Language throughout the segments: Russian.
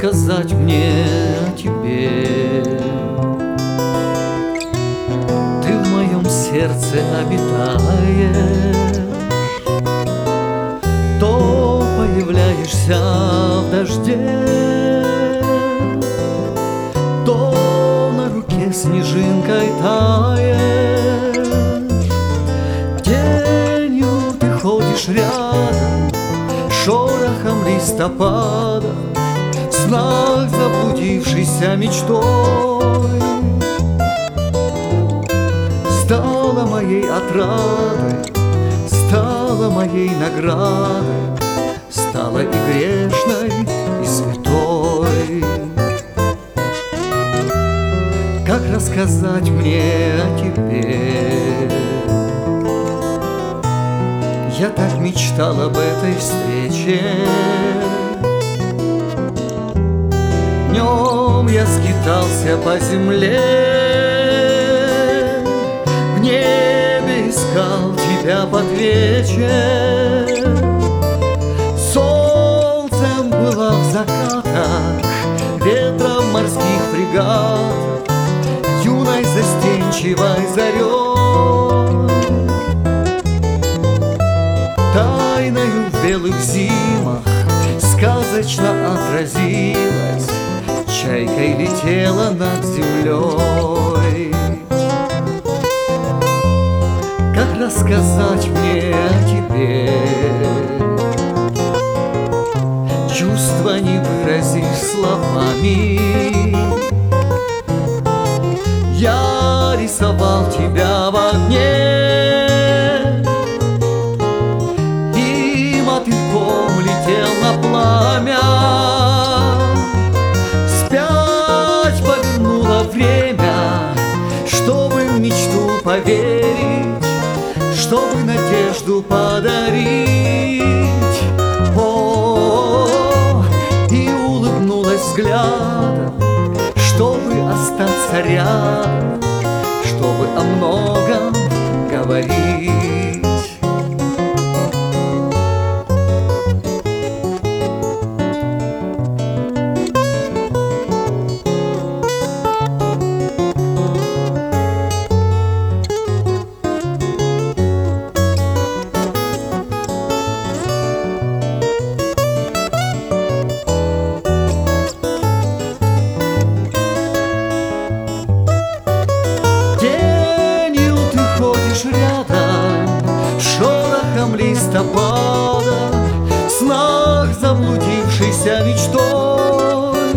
рассказать мне о тебе. Ты в моем сердце обитаешь, то появляешься в дожде, то на руке снежинкой таешь. Тенью ты ходишь рядом, шорохом листопада, в снах заблудившейся мечтой. Стала моей отрадой, стала моей наградой, стала и грешной, и святой. Как рассказать мне о тебе? Я так мечтал об этой встрече. Днем я скитался по земле, в небе искал тебя под вечер. Солнцем была в закатах, ветром морских фрегатах, юной застенчивой зарей. Тайною в белых зимах сказочно отразилась, чайкой летела над землей. Как рассказать мне о тебе? Чувства не выразишь словами. Я рисовал тебя в огне, и мотыльком летел на пламя. Вспять повернуло время, чтобы в мечту поверить, чтобы надежду подарить. О, и улыбнулась взглядом, чтобы остаться рядом, чтобы о многом говорить. Рядом, шорохом листопада, в снах заблудившейся мечтой.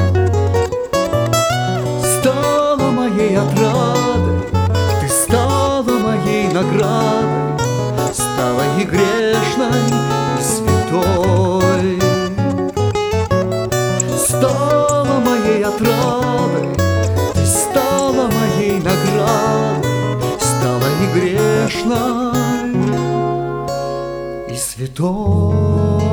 Стала моей отрадой, ты стала моей наградой, стала и грешной, и святой. Стала моей отрадой, ты стала моей наградой, стала и грешной, и святой.